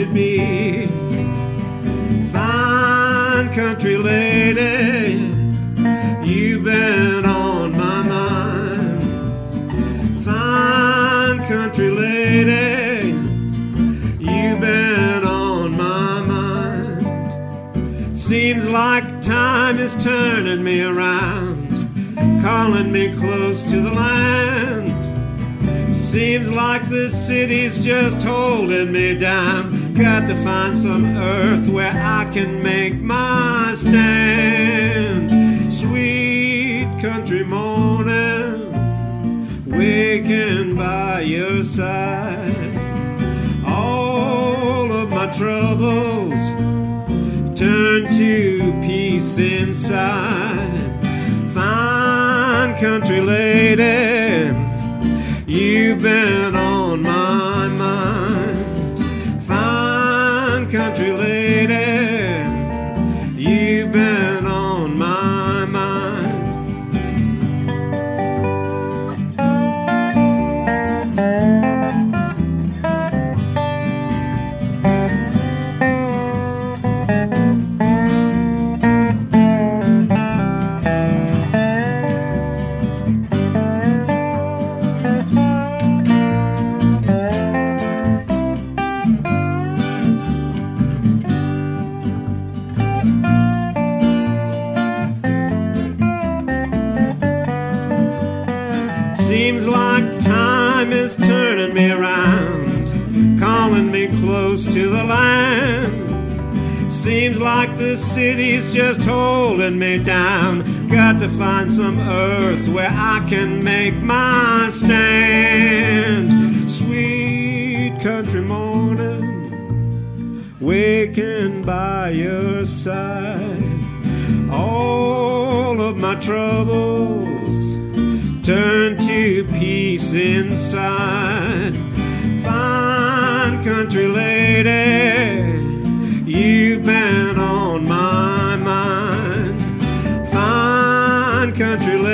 should be. Fine country lady, you've been on my mind. Fine country lady, you've been on my mind. Seems like time is turning me around, calling me close to the land. Seems like the city's just holding me down. Got to find some earth where I can make my stand. Sweet country morning, waking by your side. All of my troubles turn to peace inside. Fine country lady, you've been on my mind. Fine country lady, you've been on my mind. Seems like time is turning me around, calling me close to the land. Seems like the city's just holding me down. Got to find some earth where I can make my stand. Sweet country morning, waking by your side. All of my troubles turn to peace inside. Fine country lady, you've been on my mind. Fine country lady,